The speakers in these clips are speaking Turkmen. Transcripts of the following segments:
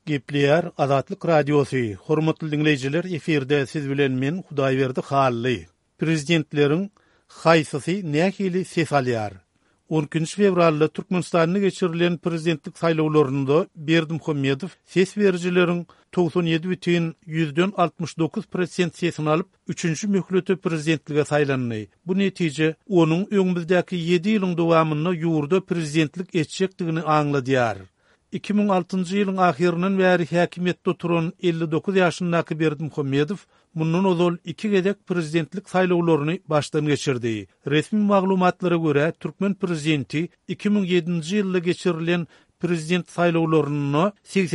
Gepleyer Azatlyk Radiosu. Hormatly dinleyijiler, eferde siz bilen men Hudaýberdi Hally. Prezidentleriň haýsysy nähili ses alýar? 12 fevralda Türkmenistanda geçirilen prezidentlik saýlawlarynda Berdimuhammedow ses berijileriň 97,69% sesini alyp 3-nji möhletde prezidentlige saýlandy. Bu netije onuň öňümüzdäki 7 ýylyň dowamyny ýurda prezidentlik etjekdigini aňladýar. 2006-njy ýylyň ahyrynyň bäri häkimetde oturan 59 ýaşyndaky Berdimuhammedow mundan ozal 2 gezek prezidentlik saýlawlaryny başdan geçirdi. Resmi maglumatlara görä Türkmen prezidenti 2007-nji ýylda geçirilen prezident saýlawlaryny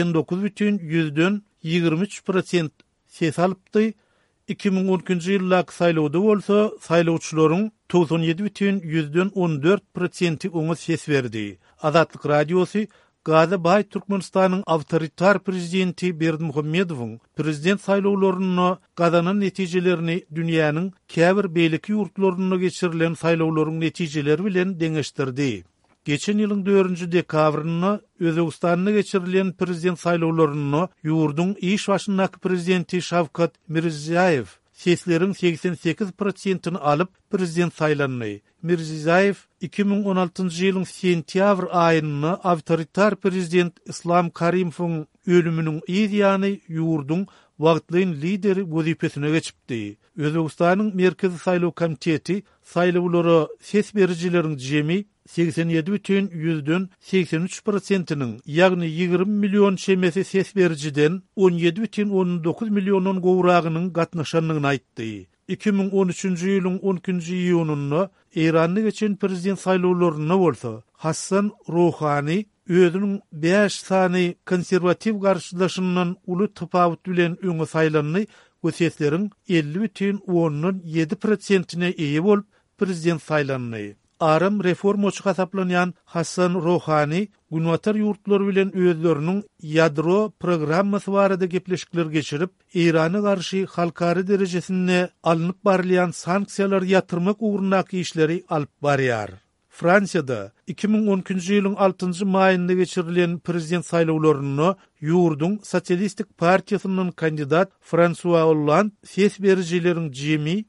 89,23% ses alypdy. 2012-nji ýyldaky saýlawda bolsa saýlawçylaryň 97,14% oňa ses berdi. Azatlyk Radiosu Gaza Bay Türkmenistanyň awtoritar prezidenti Berdimuhammedowyň prezident saýlawlaryny gazanyn netijelerini dünýäniň käbir beýleki ýurtlarynda geçirilen saýlawlaryň netijeleri bilen deňeşdirdi. Geçen ýylyň 4-nji dekabryny Özbegistanda geçirilen prezident saýlawlaryny ýurdun iş başyndaky prezidenti Şawkat Mirziýaýew sesleriň 88%-ni alyp prezident saýlandy. Mirziýaýew 2016-njy ýylyň sentýabr aýyny awtoritar prezident Islom Karimowyň ölüminiň ýyly ýurdun wagtlyň lideri wezipesine geçipdi. Özbegistanyň Merkezi Saýlaw Komiteti saýlawlary ses berijileriň jemi 87,83%-iniň, ýagny 20 million şemesi ses berijiden 17,19 millionyň gowragynyň gatnaşanlygyny aýtdy. 2013-nji ýylyň 12-nji ýununda Eranny geçen prezident saýlawlaryna bolsa, Hassan Rouhani özüniň 5 sany konserwatiw garşylaşyndan uly tapawut bilen öňe saýlandy we sesleriň 50,17%-ine eýe bolup prezident saýlandy. Aram reformaçy hasaplanýan Hassan Rouhani günwatar ýurtlar bilen özleriniň ýadro programmasy barada gepleşikler geçirip, Irana garşy halkary derejesinde alınıp barlayan sanksiýalar ýatyrmak ugrundaky işleri alyp barýar. Fransiýada 2012-nji ýylyň 6-njy maýynda geçirilen prezident saýlawlaryny ýurdun Sosialistik partiýasynyň kandidat François Hollande ses berijileriň jemi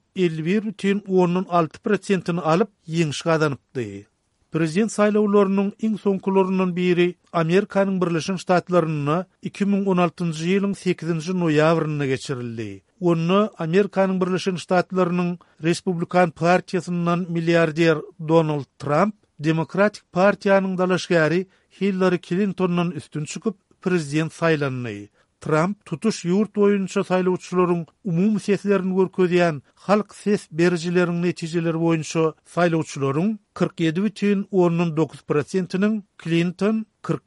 51,16%-ni alyp ýeňiş gazanypdy. Prezident saýlawlarynyň iň soňkularyndan biri Amerikanyň Birleşik Ştatlaryna 2016-njy ýylyň 8-nji noýabrynda geçirildi. Onu Amerikanyň Birleşik Ştatlarynyň Respublikan partiýasyndan milliarder Donald Trump, Demokratik partiýanyň dalaşgary Hillary Clinton'dan üstün çykyp prezident saýlandy. Trump tutuş ýurt boýunça saýlawçylaryň umumy seslerini görkezýän halk ses berijileriň netijeleri boýunça saýlawçylaryň 47,19%-iniň, Clinton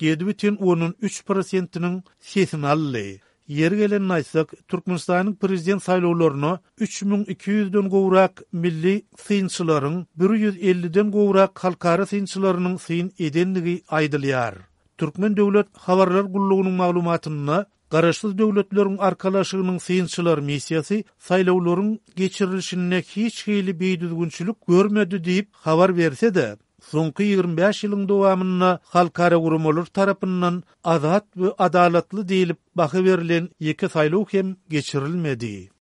47,13%-iniň sesini aldy. Yer gelen aýtsak, Türkmenistanyň prezident saýlawlaryna 3200-den gowrak milli synçylaryň 150-den gowrak halkara synçylarynyň syn edenligi aýdylýar. Türkmen döwlet habarlar gullugynyň maglumatyna garaşsyz döwletleriň arkalaşygynyň synçylar missiýasy saýlawlaryň geçirilişine hiç hili beýdüzgünçilik görmedi diýip habar berse-de, soňky 25 ýylyň dowamyna halkara gurumlar tarapyndan azat we adalatly diýilip baha berilen ýeke saýlaw hem geçirilmedi.